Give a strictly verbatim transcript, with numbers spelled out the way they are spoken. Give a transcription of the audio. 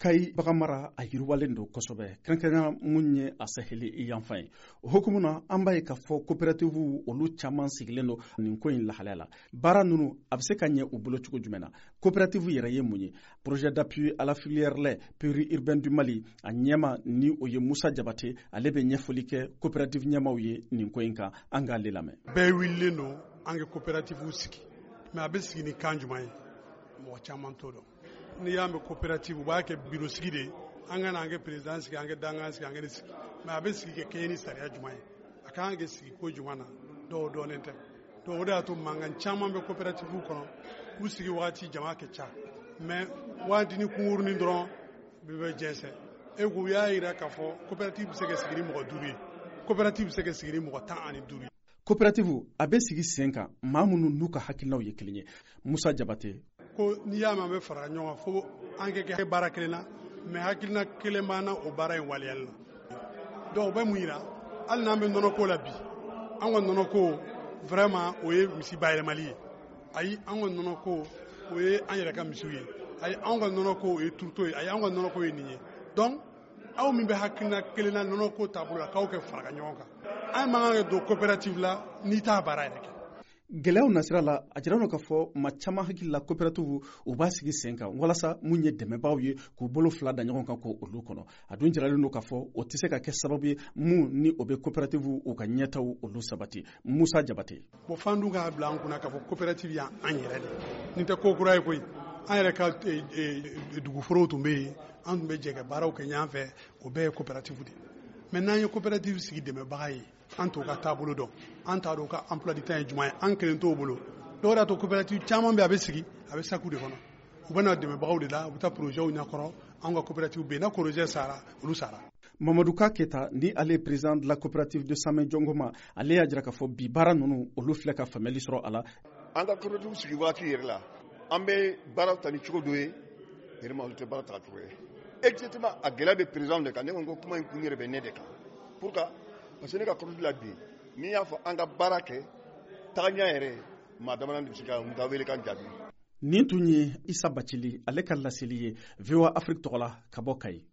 Kayi bagamara a yiriwalen don kosɛbɛ kɛrɛnkɛrɛnnenya mun ye a saheli yanfan ye o hukumu na an b'a ye k'a fɔ coopératives olu caman sigilen don nin ko in lahalaya la baara ninnu a bɛ se ka ɲɛ u bolo cogo jumɛn na coopérative yɛrɛ ye mun ye projet d'appui à la filière lait périurbain du Mali a ɲɛma ni o ye Musa Jabate ale bɛ ɲɛfɔli kɛ coopérative ɲɛmaw ye nin ko in kan an k'ale lamɛn. Bɛɛ wililen don an ka coopérative sigi mais a bɛ sigi ni kan jumɛn ye mɔgɔ caman t'o dɔn. N'i y'a mɛn coopérative u b'a kɛ biro sigi de an ka n'an kɛ président sigi an kɛ dangan sigi an kɛ sigi mais a bɛ sigi kɛ kɛɲɛ ni sariya jumɛn ye a kan ka sigi ko jumɛn na dɔw dɔɔnin tɛ donc o de y'a to mankan caman bɛ coopérative kɔnɔ u sigi wagati jama ka ca mais waati ni kunkurunin dɔrɔn bɛɛ bɛ jɛnsɛn e ko u y'a jira k'a fɔ coopérative bɛ se ka sigi ni mɔgɔ duuru ye coopérative bɛ se ka sigi ni mɔgɔ tan ani duuru ye. Coopérative a bɛ sigi sen kan maa minnu n'u ka hakilinaw ye kelen ye Musa Jabate ko n'i y'a mɛn an bɛ fara ɲɔgɔn kan fo an kɛ kɛ baara kelen na mais hakilina kelen b'an na o baara in waleyali la donc o bɛ mun yira hali n'an bɛ nɔnɔko la bi an ka nɔnɔko vraiment o ye misi bayɛlɛmali ye ayi an ka nɔnɔko o ye an yɛrɛ ka misiw ye ayi an ka nɔnɔko o ye turuto ye ayi an ka nɔnɔko ye nin ye donc aw min bɛ hakilina kelen na nɔnɔko taabolo la k'aw kɛ fara ɲɔgɔn kan an man kan ka don coopérative la n'i t'a baara yɛrɛ kɛ. Gɛlɛyaw nasira la a jira n'o k'a fɔ maa caman hakili la coopérative u b'a sigi sen kan walasa mun ye dɛmɛbaaw ye k'u bolo fila da ɲɔgɔn kan ko olu kɔnɔ a dun jiralen don k'a fɔ o tɛ se ka kɛ sababu ye mun ni o bɛ coopérative u ka ɲɛtaw olu sabati Musa Jabate. Bon fan dun k'a bila an kunna k'a fɔ coopérative y'an yɛrɛ de nin tɛ ko kura ye koyi an yɛrɛ ka duguforow tun bɛ yen an tun bɛ jɛ ka baaraw kɛ ɲɔgɔn fɛ o bɛɛ ye coopérative de mais n'an ye coopérative sigi dɛmɛbaga ye an t'o ka taabolo dɔn an t'a dɔn ka emploi du temps ye jumɛn ye an kelen t'o bolo dɔw y'a to coopérative caman bɛ a bɛ sigi a bɛ saku de kɔnɔ u bɛ na dɛmɛbagaw de la u bɛ taa projets ɲɛkɔrɔ an ka coopérative bɛ yen na projet sara olu sara. Mamadou Ka Keta ni ale président de la coopérative de Samɛ Jɔngɔma ale y'a jira k'a fɔ bi baara ninnu olu filɛ ka faamuyali sɔrɔ a la. An ka coopérative sigi waati yɛrɛ la an bɛ baara ta ni cogo dɔ ye yɛrɛma olu tɛ baara ta cogo ye exactement a gɛlɛya bɛ président de kan ne ko kuma in kun yɛrɛ bɛ ne de kan pourquoi parce que ne ka coopérative la bi n'i y'a fɔ an ka baara kɛ tagaɲɛ yɛrɛ maa dama de bɛ se ka n ka wele kan jaabi. Nin tun ye Isa Bacili ale ka laseli ye V O A Afrique tɔgɔ la ka bɔ Kayi.